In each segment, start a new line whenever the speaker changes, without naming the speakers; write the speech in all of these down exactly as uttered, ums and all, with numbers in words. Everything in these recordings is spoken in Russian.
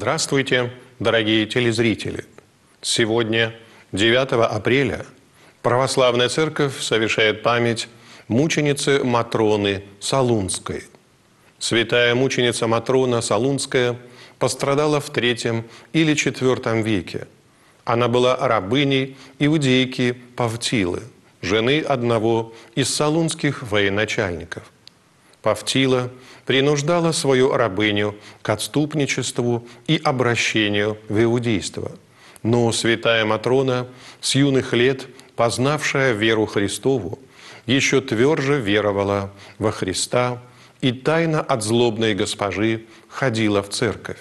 Здравствуйте, дорогие телезрители! Сегодня, девятого апреля, Православная Церковь совершает память мученицы Матроны Солунской. Святая мученица Матрона Солунская пострадала в третьем или четвертом веке. Она была рабыней иудейки Павтилы, жены одного из солунских военачальников. Павтила принуждала свою рабыню к отступничеству и обращению в иудейство. Но святая Матрона, с юных лет познавшая веру Христову, еще тверже веровала во Христа и тайно от злобной госпожи ходила в церковь.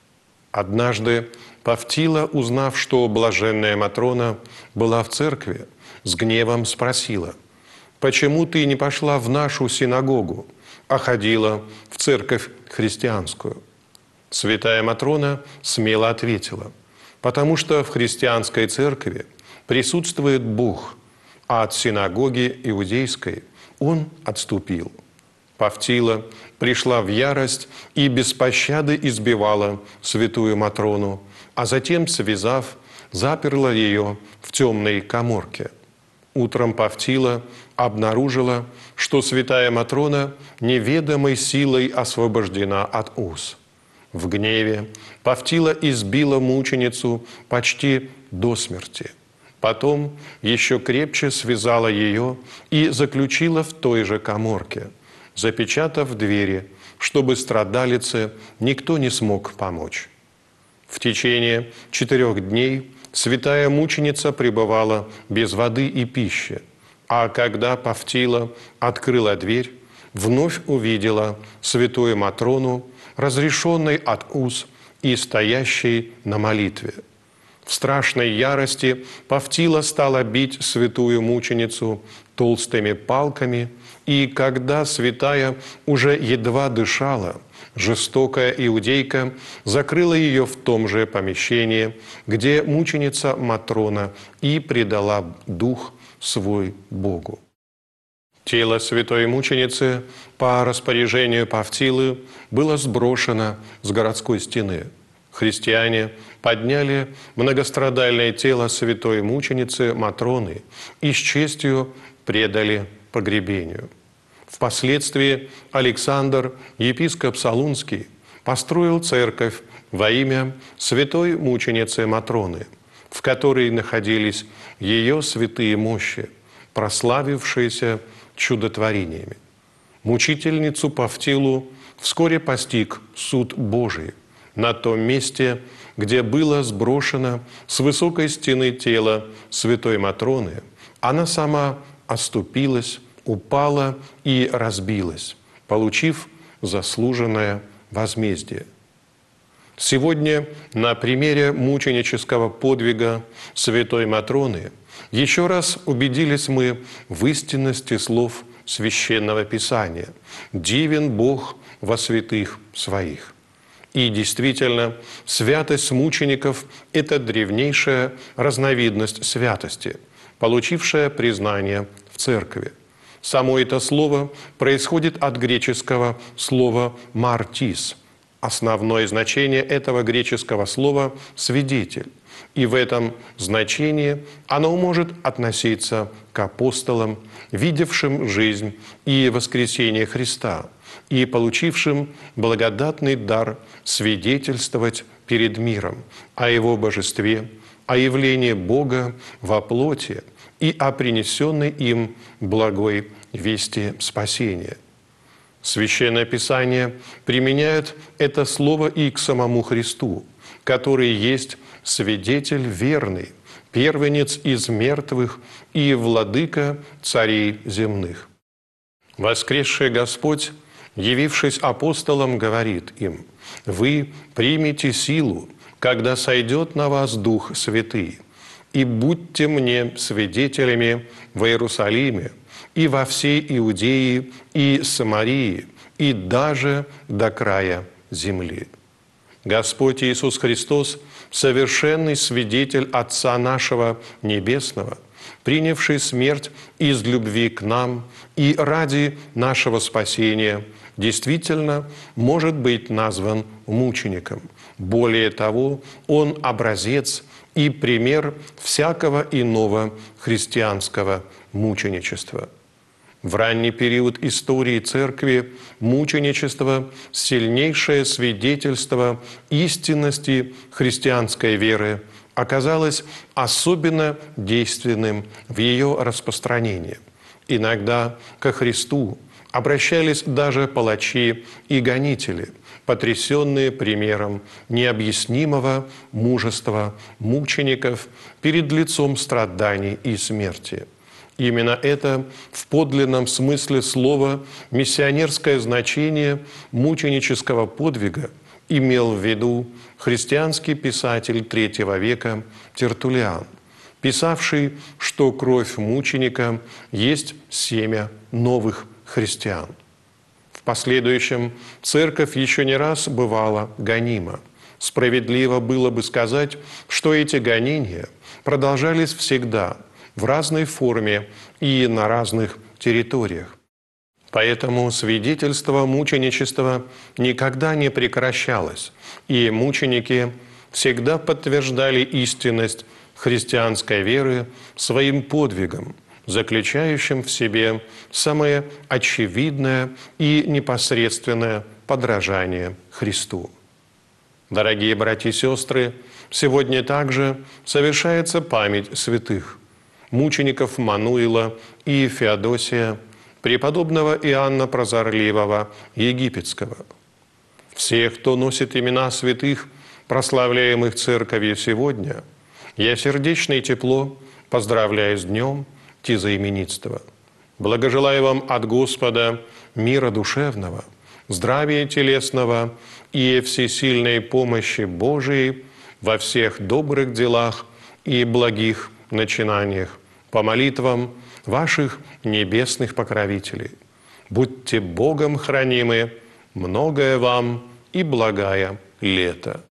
Однажды Павтила, узнав, что блаженная Матрона была в церкви, с гневом спросила: «Почему ты не пошла в нашу синагогу, а ходила в церковь христианскую?» Святая Матрона смело ответила: «Потому что в христианской церкви присутствует Бог, а от синагоги иудейской Он отступил». Павтила пришла в ярость и без пощады избивала святую Матрону, а затем, связав, заперла ее в темной каморке. Утром Павтила обнаружила, что святая Матрона неведомой силой освобождена от уз. В гневе Павтила избила мученицу почти до смерти. Потом еще крепче связала ее и заключила в той же каморке, запечатав двери, чтобы страдалице никто не смог помочь. В течение четырех дней святая мученица пребывала без воды и пищи, а когда Павтила открыла дверь, вновь увидела святую Матрону, разрешенной от уз и стоящей на молитве. В страшной ярости Павтила стала бить святую мученицу толстыми палками, и когда святая уже едва дышала, жестокая иудейка закрыла ее в том же помещении, где мученица Матрона и предала дух свой Богу. Тело святой мученицы по распоряжению Павтилы было сброшено с городской стены. Христиане подняли многострадальное тело святой мученицы Матроны и с честью предали погребению. Впоследствии Александр, епископ Солунский, построил церковь во имя святой мученицы Матроны, в которой находились ее святые мощи, прославившиеся чудотворениями. Мучительницу Павтилу вскоре постиг суд Божий на том месте, где было сброшено с высокой стены тело святой Матроны. Она сама оступилась, упала и разбилась, получив заслуженное возмездие. Сегодня на примере мученического подвига святой Матроны еще раз убедились мы в истинности слов Священного Писания: «Дивен Бог во святых своих». И действительно, святость мучеников – это древнейшая разновидность святости, получившая признание в Церкви. Само это слово происходит от греческого слова «мартис». Основное значение этого греческого слова – «свидетель». И в этом значении оно может относиться к апостолам, видевшим жизнь и воскресение Христа, и получившим благодатный дар свидетельствовать перед миром о Его божестве, о явлении Бога во плоти и о принесенной им благой вести спасения. Священное Писание применяет это слово и к самому Христу, который есть свидетель верный, первенец из мертвых и владыка царей земных. Воскресший Господь, явившись апостолам, говорит им: «Вы примете силу, когда сойдет на вас Дух Святый, и будьте мне свидетелями в Иерусалиме и во всей Иудее и Самарии, и даже до края земли». Господь Иисус Христос, совершенный свидетель Отца нашего Небесного, принявший смерть из любви к нам и ради нашего спасения, действительно может быть назван мучеником, Более того, он образец и пример всякого иного христианского мученичества. В ранний период истории Церкви мученичество – сильнейшее свидетельство истинности христианской веры, оказалось особенно действенным в ее распространении. Иногда ко Христу обращались даже палачи и гонители, потрясенные примером необъяснимого мужества мучеников перед лицом страданий и смерти. Именно это в подлинном смысле слова миссионерское значение мученического подвига имел в виду христианский писатель третьего века Тертуллиан, писавший, что кровь мученика есть семя новых христиан. В последующем Церковь еще не раз бывала гонима. Справедливо было бы сказать, что эти гонения продолжались всегда, в разной форме и на разных территориях. Поэтому свидетельство мученичества никогда не прекращалось, и мученики всегда подтверждали истинность христианской веры своим подвигом, заключающим в себе самое очевидное и непосредственное подражание Христу. Дорогие братья и сестры, сегодня также совершается память святых мучеников Мануила и Феодосия, преподобного Иоанна Прозорливого Египетского. Всех, кто носит имена святых, прославляемых Церковью сегодня, я сердечно и тепло поздравляю с днем тезаименитства. Благожелаю вам от Господа мира душевного, здравия телесного и всесильной помощи Божией во всех добрых делах и благих начинаниях, по молитвам ваших небесных покровителей. Будьте Богом хранимы, многое вам и благая лето.